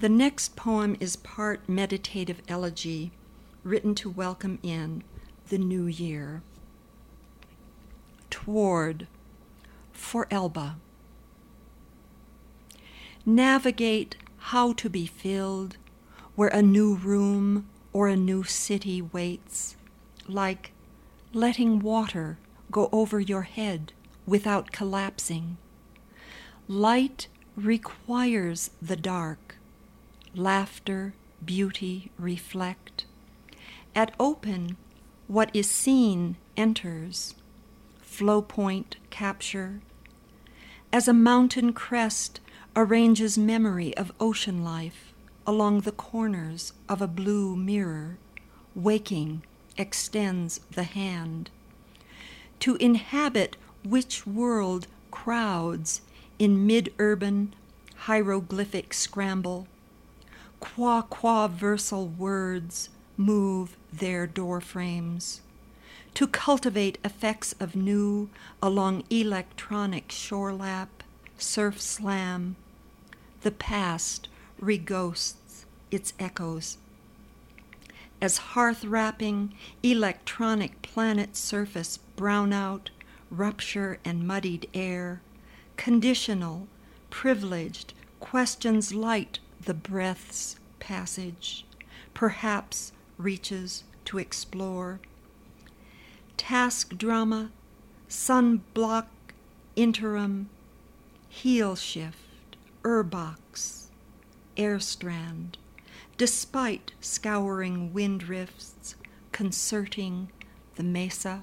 The next poem is part meditative elegy, written to welcome in the new year. Toward, for Elba. Navigate how to be filled, where a new room or a new city waits, like letting water go over your head without collapsing. Light requires the dark. Laughter, beauty reflect. At open, what is seen enters. Flow point capture. As a mountain crest arranges memory of ocean life along the corners of a blue mirror, waking extends the hand. To inhabit which world crowds in mid-urban hieroglyphic scramble, qua-versal words move their doorframes. To cultivate effects of new along electronic shorelap, surf slam, the past reghosts its echoes. As hearth-wrapping electronic planet surface brownout, rupture and muddied air, conditional, privileged, questions light the breath's passage, perhaps reaches to explore. Task drama, sunblock interim, heel shift, box, air strand, despite scouring wind rifts, concerting the mesa.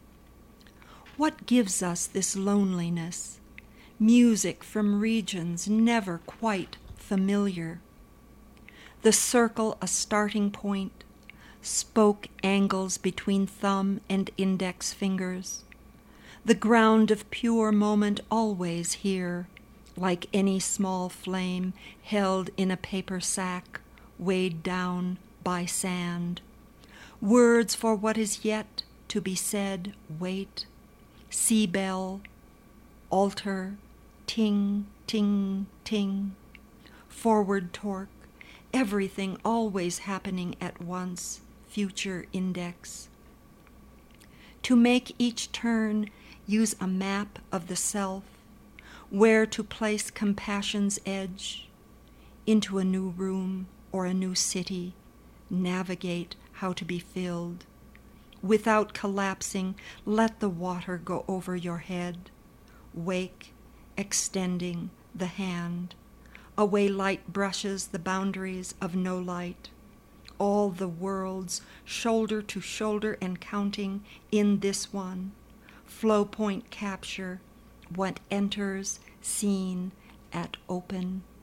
What gives us this loneliness? Music from regions never quite familiar. The circle a starting point, spoke angles between thumb and index fingers. The ground of pure moment always here, like any small flame held in a paper sack, weighed down by sand. Words for what is yet to be said wait. Sea bell, altar, ting, ting, ting. Forward torque, everything always happening at once, future index. To make each turn, use a map of the self, where to place compassion's edge, into a new room or a new city, navigate how to be filled. Without collapsing, let the water go over your head, wake, extending the hand. Away light brushes the boundaries of no light. All the worlds, shoulder to shoulder and counting in this one. Flow point capture, what enters, seen at open